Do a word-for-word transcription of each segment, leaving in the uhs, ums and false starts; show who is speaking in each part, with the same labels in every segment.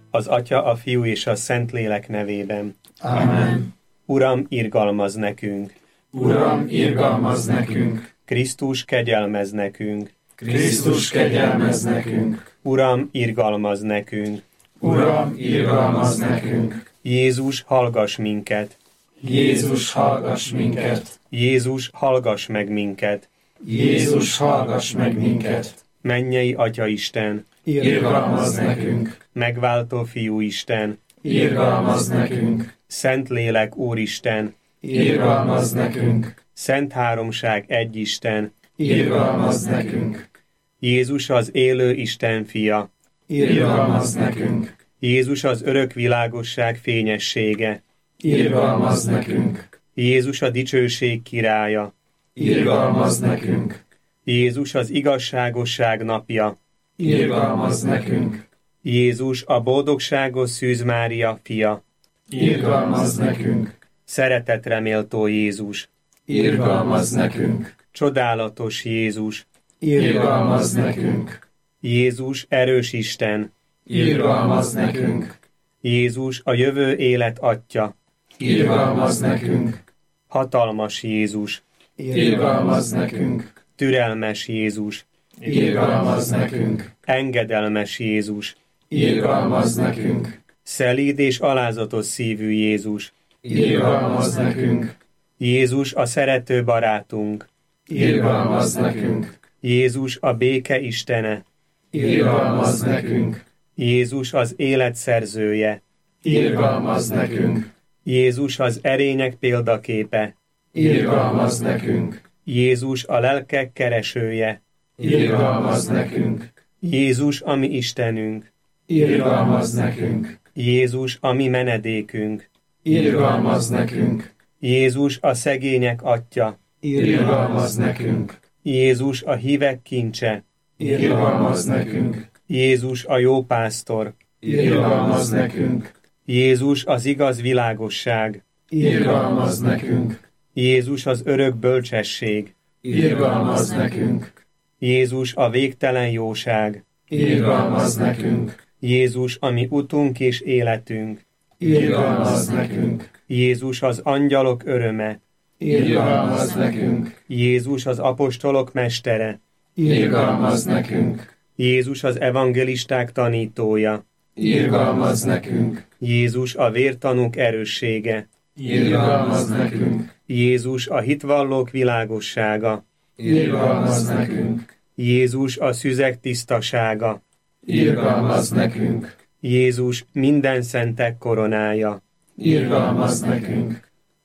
Speaker 1: Az Atya, a Fiú és a Szentlélek nevében.
Speaker 2: Amen.
Speaker 1: Uram, irgalmazz nekünk!
Speaker 2: Uram, irgalmazz nekünk!
Speaker 1: Krisztus, kegyelmezz nekünk!
Speaker 2: Krisztus, kegyelmezz nekünk!
Speaker 1: Uram, irgalmazz nekünk!
Speaker 2: Uram, irgalmazz nekünk!
Speaker 1: Jézus, hallgass minket!
Speaker 2: Jézus, hallgass minket!
Speaker 1: Jézus, hallgass meg minket!
Speaker 2: Jézus, hallgass meg minket!
Speaker 1: Mennyei Atya Isten!
Speaker 2: Irgalmazz nekünk!
Speaker 1: Megváltó Fiú Isten!
Speaker 2: Irgalmazz nekünk!
Speaker 1: Szentlélek Úristen!
Speaker 2: Irgalmazz nekünk!
Speaker 1: Szent Háromság egy Isten!
Speaker 2: Irgalmazz nekünk!
Speaker 1: Jézus az élő Isten fia!
Speaker 2: Irgalmazz nekünk!
Speaker 1: Jézus az örök világosság fényessége!
Speaker 2: Irgalmazz nekünk!
Speaker 1: Jézus a dicsőség királya!
Speaker 2: Irgalmazz nekünk!
Speaker 1: Jézus az igazságosság napja!
Speaker 2: Irgalmazz nekünk!
Speaker 1: Jézus a boldogságos Szűz Mária fia!
Speaker 2: Irgalmazz nekünk!
Speaker 1: Szeretetre méltó Jézus!
Speaker 2: Irgalmazz nekünk!
Speaker 1: Csodálatos Jézus!
Speaker 2: Irgalmazz nekünk!
Speaker 1: Jézus erős Isten!
Speaker 2: Irgalmazz nekünk!
Speaker 1: Jézus a jövő élet Atya!
Speaker 2: Irgalmazz nekünk!
Speaker 1: Hatalmas Jézus!
Speaker 2: Irgalmazz nekünk!
Speaker 1: Türelmes Jézus!
Speaker 2: Irgalmazz nekünk!
Speaker 1: Engedelmes Jézus!
Speaker 2: Irgalmazz nekünk!
Speaker 1: Szelíd és alázatos szívű Jézus!
Speaker 2: Irgalmazz nekünk!
Speaker 1: Jézus a szerető barátunk!
Speaker 2: Irgalmazz nekünk!
Speaker 1: Jézus a béke Istene!
Speaker 2: Irgalmazz nekünk!
Speaker 1: Jézus az élet szerzője!
Speaker 2: Irgalmazz nekünk!
Speaker 1: Jézus az erények példaképe!
Speaker 2: Irgalmazz nekünk!
Speaker 1: Jézus a lelkek keresője!
Speaker 2: Irgalmazz nekünk!
Speaker 1: Jézus a mi Istenünk!
Speaker 2: Irgalmazz nekünk!
Speaker 1: Jézus a mi menedékünk!
Speaker 2: Irgalmazz nekünk!
Speaker 1: Jézus a szegények Atya!
Speaker 2: Irgalmazz nekünk!
Speaker 1: Jézus a hívek kincse!
Speaker 2: Irgalmazz nekünk!
Speaker 1: Jézus a jó pásztor!
Speaker 2: Irgalmazz nekünk!
Speaker 1: Jézus az igaz világosság!
Speaker 2: Irgalmazz nekünk!
Speaker 1: Jézus az örök bölcsesség!
Speaker 2: Irgalmazz nekünk!
Speaker 1: Jézus a végtelen jóság!
Speaker 2: Irgalmazz nekünk!
Speaker 1: Jézus a mi utunk és életünk!
Speaker 2: Irgalmazz nekünk!
Speaker 1: Jézus az angyalok öröme!
Speaker 2: Irgalmazz nekünk!
Speaker 1: Jézus az apostolok mestere!
Speaker 2: Irgalmazz nekünk!
Speaker 1: Jézus az evangelisták tanítója!
Speaker 2: Irgalmazz nekünk!
Speaker 1: Jézus a vértanúk erőssége!
Speaker 2: Irgalmazz nekünk!
Speaker 1: Jézus a hitvallók világossága!
Speaker 2: Irgalmazz nekünk!
Speaker 1: Jézus a szüzek tisztasága!
Speaker 2: Irgalmazz nekünk!
Speaker 1: Jézus minden szentek koronája!
Speaker 2: Irgalmazz nekünk!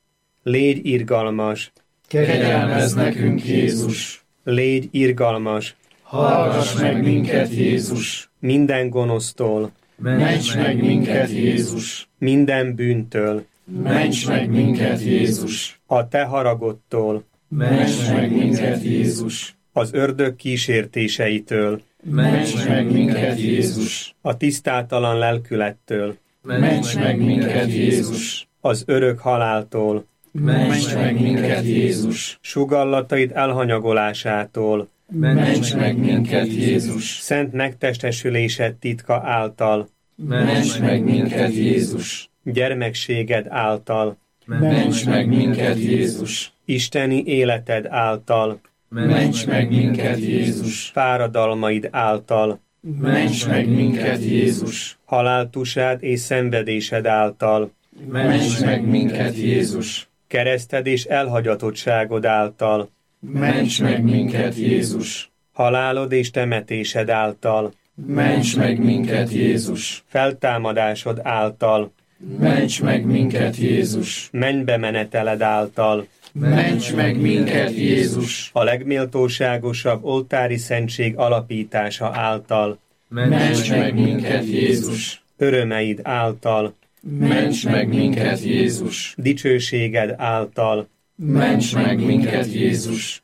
Speaker 1: Légy irgalmas!
Speaker 2: Kegyelmezz nekünk, Jézus!
Speaker 1: Légy irgalmas!
Speaker 2: Hallgass meg minket, Jézus!
Speaker 1: Minden gonosztól!
Speaker 2: Ments meg minket, Jézus!
Speaker 1: Minden bűntől!
Speaker 2: Ments meg minket, Jézus!
Speaker 1: A te haragodtól!
Speaker 2: Ments meg minket, Jézus!
Speaker 1: Az ördög kísértéseitől!
Speaker 2: Ments meg minket, Jézus!
Speaker 1: A tisztátalan lelkülettől!
Speaker 2: Ments meg minket, Jézus!
Speaker 1: Az örök haláltól!
Speaker 2: Ments meg minket, Jézus!
Speaker 1: Sugallataid elhanyagolásától!
Speaker 2: Ments meg minket, Jézus!
Speaker 1: Szent megtestesülésed titka által!
Speaker 2: Ments meg minket, Jézus!
Speaker 1: Gyermekséged által!
Speaker 2: Ments meg minket, Jézus!
Speaker 1: Isteni életed által!
Speaker 2: Ments meg minket, Jézus!
Speaker 1: Fáradalmaid által!
Speaker 2: Ments meg minket, Jézus!
Speaker 1: Haláltusád és szenvedésed által!
Speaker 2: Ments meg minket, Jézus!
Speaker 1: Kereszted és elhagyatottságod által!
Speaker 2: Ments meg minket, Jézus!
Speaker 1: Halálod és temetésed által!
Speaker 2: Ments meg minket, Jézus!
Speaker 1: Feltámadásod által!
Speaker 2: Ments meg minket, Jézus!
Speaker 1: Mennybe meneteled által!
Speaker 2: Ments meg minket, Jézus!
Speaker 1: A legméltóságosabb oltári szentség alapítása által!
Speaker 2: Ments meg minket, Jézus!
Speaker 1: Örömeid által!
Speaker 2: Ments meg minket, Jézus!
Speaker 1: Dicsőséged által!
Speaker 2: Ments meg minket, Jézus!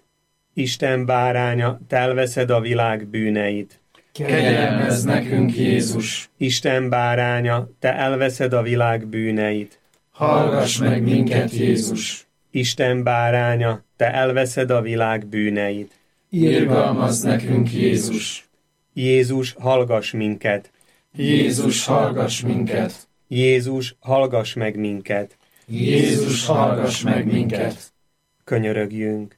Speaker 1: Isten báránya, te elveszed a világ bűneit!
Speaker 2: Kegyelmezz nekünk, Jézus!
Speaker 1: Isten báránya, te elveszed a világ bűneit!
Speaker 2: Hallgass meg minket, Jézus!
Speaker 1: Isten báránya, te elveszed a világ bűneit!
Speaker 2: Irgalmazz nekünk, Jézus!
Speaker 1: Jézus, hallgass minket!
Speaker 2: Jézus, hallgass minket!
Speaker 1: Jézus, hallgass meg minket!
Speaker 2: Jézus, hallgass meg minket!
Speaker 1: Könyörögjünk!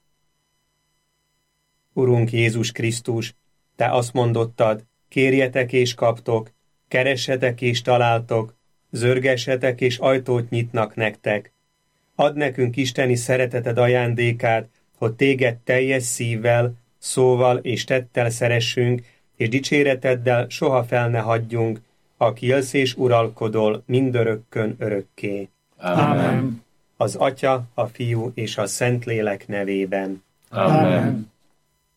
Speaker 1: Urunk Jézus Krisztus, Te azt mondottad, kérjetek és kaptok, keressetek és találtok, zörgessetek és ajtót nyitnak nektek. Add nekünk isteni szereteted ajándékát, hogy Téged teljes szívvel, szóval és tettel szeressünk, és dicséreteddel soha fel ne hagyjunk, aki élsz és uralkodol mindörökkön örökké.
Speaker 2: Amen.
Speaker 1: Az Atya, a Fiú és a Szentlélek nevében.
Speaker 2: Amen.